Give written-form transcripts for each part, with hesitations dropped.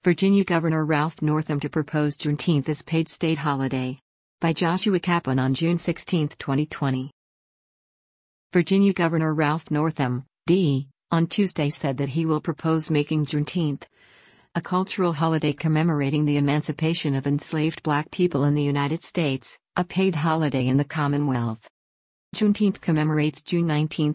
Virginia Governor Ralph Northam to propose Juneteenth as paid state holiday. By Joshua Kaplan on June 16, 2020. Virginia Governor Ralph Northam, D., on Tuesday said that he will propose making Juneteenth, a cultural holiday commemorating the emancipation of enslaved black people in the United States, a paid holiday in the Commonwealth. Juneteenth commemorates June 19,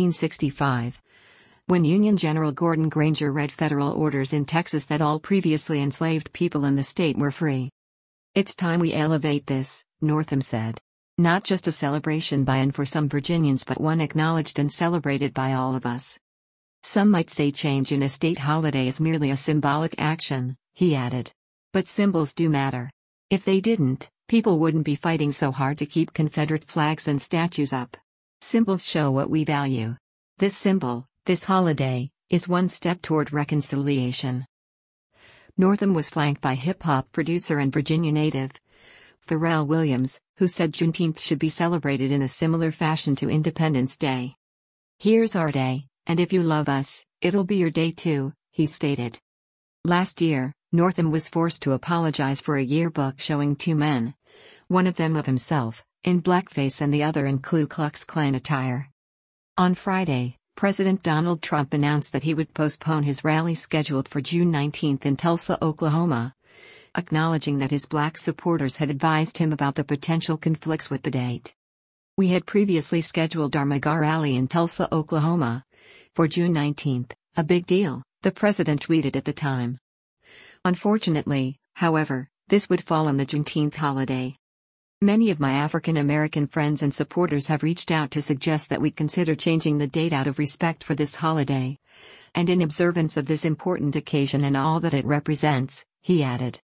1865, when Union General Gordon Granger read federal orders in Texas that all previously enslaved people in the state were free. "It's time we elevate this," Northam said. "Not just a celebration by and for some Virginians, but one acknowledged and celebrated by all of us." Some might say change in a state holiday is merely a symbolic action, he added. But symbols do matter. If they didn't, people wouldn't be fighting so hard to keep Confederate flags and statues up. Symbols show what we value. This symbol, this holiday, is one step toward reconciliation. Northam was flanked by hip-hop producer and Virginia native Pharrell Williams, who said Juneteenth should be celebrated in a similar fashion to Independence Day. "Here's our day, and if you love us, it'll be your day too," he stated. Last year, Northam was forced to apologize for a yearbook showing two men, one of them of himself, in blackface and the other in Ku Klux Klan attire. On Friday, President Donald Trump announced that he would postpone his rally scheduled for June 19 in Tulsa, Oklahoma, acknowledging that his black supporters had advised him about the potential conflicts with the date. "We had previously scheduled our MAGA rally in Tulsa, Oklahoma, for June 19, a big deal," the president tweeted at the time. "Unfortunately, however, this would fall on the Juneteenth holiday. Many of my African American friends and supporters have reached out to suggest that we consider changing the date out of respect for this holiday, and in observance of this important occasion and all that it represents," he added.